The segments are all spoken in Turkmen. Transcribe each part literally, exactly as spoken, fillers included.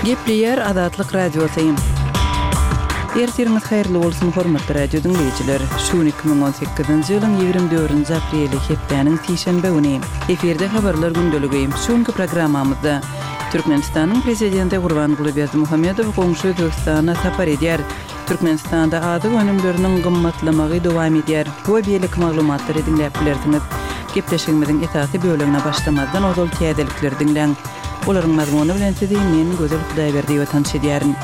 Gepliyer Adatlyk Radiosyň. Ertiriniz hayrly bolsun hormatly radio dinleýijiler. Şu iki bin on sekizinji ýylyň ýigirme dördünji apreli hepdeniň tişenbe güni. Eferde habarlar gündeligi. Şonky programmamyzda Türkmenistanyň prezidenti Gurbanguly Berdimuhammedow goňşy Özbekistana sapar edýär. Türkmenistanda ady önümleriniň gymmatlamagy dowam edýär. Bu beýlik maglumatlary dinläp bilersiňiz. Gepleşigimiziň esasy bölümine başlamadan ozal täzelikleri dinleň. Olaryň mazmuny bilen sizi men Gözel Hudaýberdiýew tanış edýärin.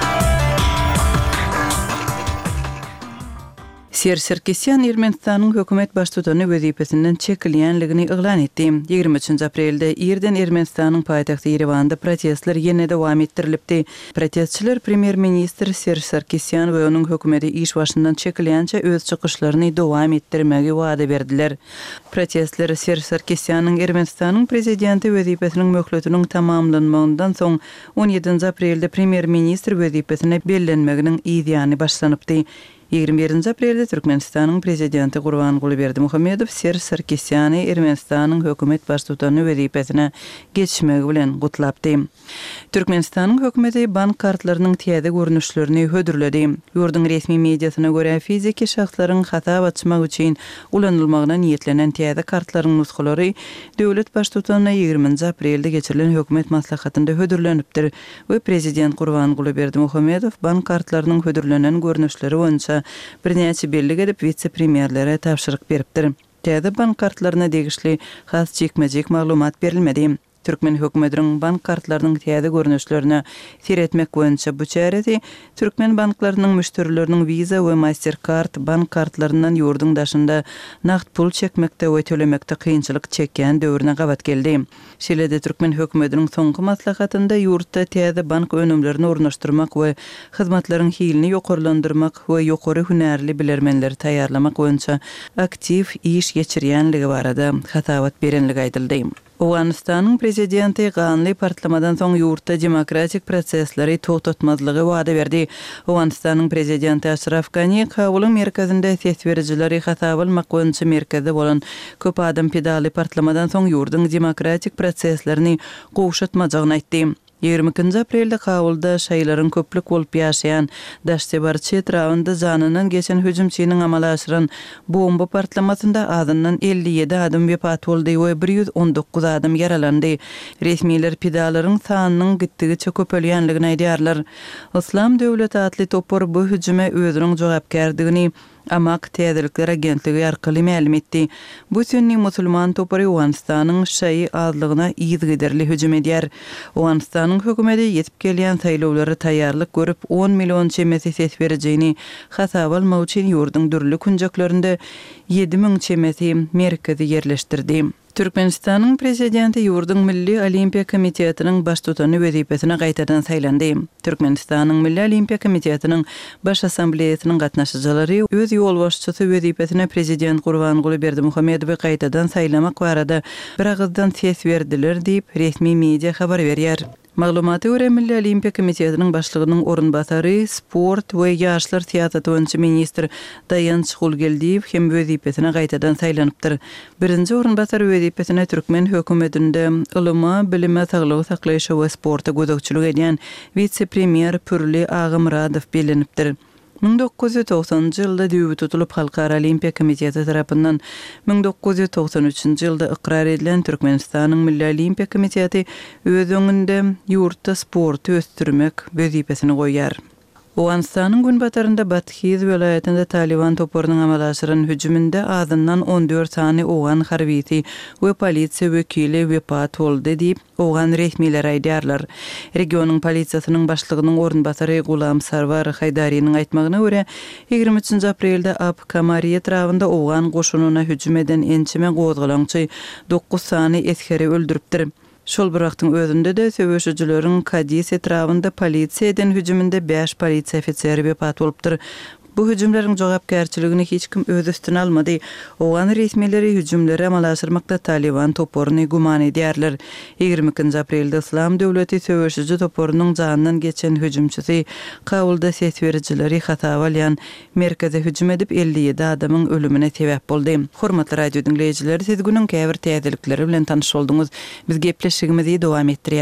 Ser Sarkisyan Ermenistanyň hökümet baştutany wezipesinden çekilýänligini iglan etdi. ýygrimi üçinji aprelde ýerden Ermenistanyň paýtagty Ýerewanda protestler ýene dowam etdirilipdi. Protestçiler premier ministr Ser Sarkisyan we onuň hökümeti iş başyndan çekilýänçe öz çykyşlaryny dowam etdirmegi wada berdiler. Protestler Ser Sarkisyanyň Ermenistanyň prezidenti wezipesiniň möhletiniň tamamlanmagyndan soň on ýedinji aprelde premier ministr wezipesine bellenmeginiň ýygyany başlanypdy. ýygrimi birinji aprelde Türkmenistanyň prezidenti Gurbanguly Berdimuhammedow Ser Sarkisyany Ermenistanyň hökümet baştutany wezipesine geçmegi bilen gutlapdy. Türkmenistanyň hökümeti bank kartlarynyň täze görnüşlerini hödürledi. Ýurduň resmi mediasyna görä fiziki şahslaryň hata açmak üçin ulanylmagyna niýetlenen täze kartlaryň nuskalary döwlet baştutanyna ýygrimi aprelde geçirilen hökümet maslahatynda hödürlenipdir we prezident Gurbanguly Berdimuhammedow bank kartlarynyň hödürlenen görnüşleri boýunça birnäçe belli edip vice-premierlere tapşyryk beripdir. Täze bank kartlaryna degişli has çekmejek maglumat berilmedi. Türkmen hökümetiniň bank kartlarynyň täze görnüşlerini seretmek boýunça bu çäreti Türkmen banklarynyň müşterileriniň Visa we Mastercard bank kartlaryndan ýurduň daşynda nagt pul çekmekde we tölemekde kynçylyk çekýän döwrüne gabat geldi. Şeýle-de Türkmen hökümetiniň soňky maslahatynda ýurtda täze bank önümlerini ornaşdyrmak we hyzmatlaryň hilini ýokarlandyrmak we ýokary hünärli bilermenleri taýýarlamak boýunça aktiv iş geçirýänligi barada hatawat berenligi aýdyldy. Owganistanyň prezidenti ganly partlamadan soň ýurtda demokratik prosesleri toxtatmazlygy wada berdi. Owganistanyň prezidenti Ashraf Ghani kabulyň merkezinde ses berjileri hata bolmak boýunça merkezde bolan köp adam pedali partlamadan soň ýurduň demokratik proseslerini gowşatmajagyny aýtdy. ýygrimi ikinji aprelde kabulda şaýlaryň köplük bolup ýaşaýan Daştebarçy etrafynda janynyň geçen hüjümçiniň amala aşyran bomba partlamasynda adyndan elli ýedi adam wepat boldy we bir ýüz on dokuz adam yaralandy. Resmiler pedalaryň sanynyň gitdigiçe köpelýänligini aýdýarlar. Islam döwleti atly topor bu hüjüme özüniň jogapkärdigini Amak Täzelikler Agentligi arkaly ma'lum etdi. Bu sünni musulman topory Owganistanyň şaý azlygyna ýygyderli hüjüm edýär. Owganistanyň hökümeti ýetip gelýän saýlawlary taýýarlyk görüp on million çemesi ses berjegini hasap almak üçin ýurduň dürli kunjaklarynda ýedi miň çemesi merkezi ýerleşdirdi. Türkmenistanyň prezidenti ýurduň Milli Olimpiya Komitetiniň baştutany wezipesine gaýtadan saýlandy. Türkmenistanyň Milli Olimpiya Komitetiniň baş assambleýasynyň gatnaşjylary öz ýol başçysy wezipesine prezident Gurbanguly Berdimuhammedowy gaýtadan saýlamak barada bir agızdan ses berdiler diýip resmi media habar berýär. Maglumaty görä Milli Olimpiya Komitetining başlygynyň orunbasary sport we ýaşlar siýasaty boýunça ministr Dayan Çygulgeldiýew hem wezipesine gaýtadan saýlanypdyr. Birinji orunbasar wezipesine Türkmen hökümetinde ulumy, bilime, saglygy saklaýyş we sporta gözegçilik edýän vice-premier Pürli Agymradow bilinipdir. ming dokuz ýüz togsanjy ýylda düýbi tutulup Halkara Olimpiya Komiteti tarapyndan ming dokuz ýüz togsan üçinji ýylda ikrar edilen Türkmenistanyň Milli Olimpiya Komiteti öz öňünde ýurtda sporty ösdürmek wezipesini goýýar. Owganistanyň günbatarynda Bathiz welaýatynda Taliban toporynyň amala aşyran hüjüminde adyndan on dört sany owgan harbisi we polisiýa wekili wepat boldy diýip owgan resmiler aýdýarlar. Regionyň polisiýasynyň başlygynyň orunbasary Gulam Sarwar Haýdarynyň aýtmagyna görä ýygrimi üçinji aprelde Ap Kamari etrafynda owgan goşunyna hüjüm eden ençime gozgalançy dokuz sany eskeri öldüripdir. Şol bir wagtyň özünde de söwüşjüleriň Kadis etrafynda polisiýa eden hüjüminde beş polisiýa ofiseri wepat bolupdyr. Bu hüjümleriň jogapkärçiligini hiç kim öz üstüne almady. Owgan resmileri hüjümleri amala aşyrmakda Taliban toporyny guman edýärler. ýygrimi ikinji aprelde Islam döwleti söwüşüji toporynyň janyndan geçen hüjümçisi kabulda ses berjileri hata alýan merkeze hüjüm edip elli ýedi adamyň ölümine sebäp boldy. Hormatly radio dinleýijiler, siz günüň käbir täzelikleri bilen tanyş bolduňyz. Biz gepleşigimizi dowam etdirýär.